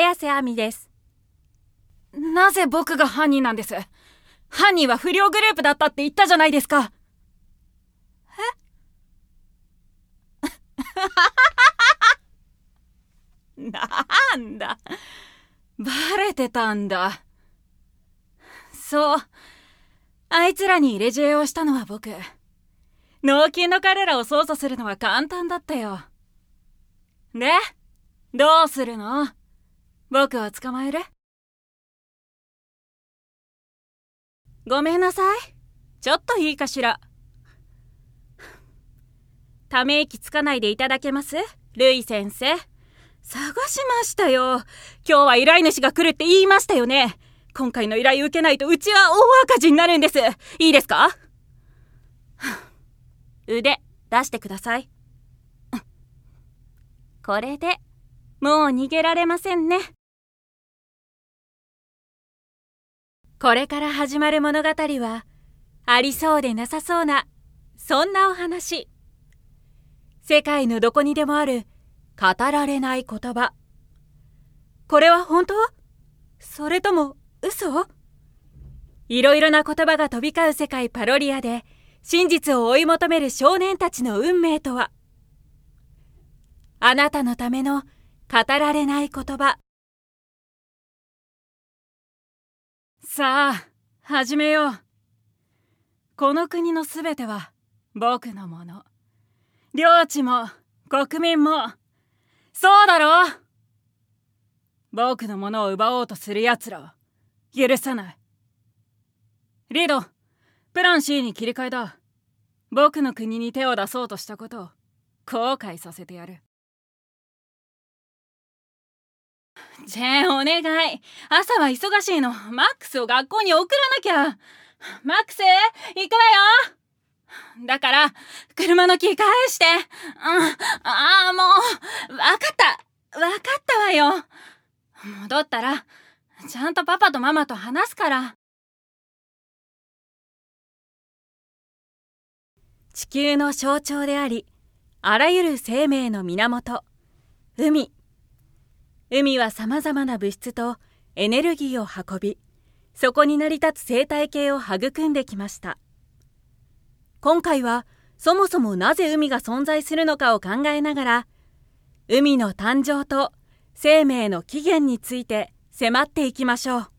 綾瀬亜美です。 なぜ僕が犯人なんです？犯人は不良グループだったって言ったじゃないですか。なんだ、バレてたんだ。そう、あいつらに入れ知恵をしたのは僕。脳筋の彼らを操作するのは簡単だったよ。で、どうするの？僕を捕まえる？ごめんなさい。ちょっといいかしら。ため息つかないでいただけます？ルイ先生。探しましたよ。今日は依頼主が来るって言いましたよね。今回の依頼受けないとうちは大赤字になるんです。いいですか？腕出してください。これでもう逃げられませんね。これから始まる物語はありそうでなさそうな、そんなお話。世界のどこにでもある語られない言葉。これは本当？それとも嘘？いろいろな言葉が飛び交う世界パロリアで真実を追い求める少年たちの運命とは？あなたのための語られない言葉。さあ、始めよう。この国のすべては僕のもの。領地も国民も。そうだろう？僕のものを奪おうとする奴らを許さない。リード、プラン C に切り替えだ。僕の国に手を出そうとしたことを後悔させてやる。ジェーン、お願い。朝は忙しいの。マックスを学校に送らなきゃ。マックス、行くわよ。だから車のキー返して。もうわかったわよ。戻ったらちゃんとパパとママと話すから。 地球の象徴であり、あらゆる生命の源、海。海はさまざまな物質とエネルギーを運び、そこに成り立つ生態系を育んできました。今回はそもそもなぜ海が存在するのかを考えながら、海の誕生と生命の起源について迫っていきましょう。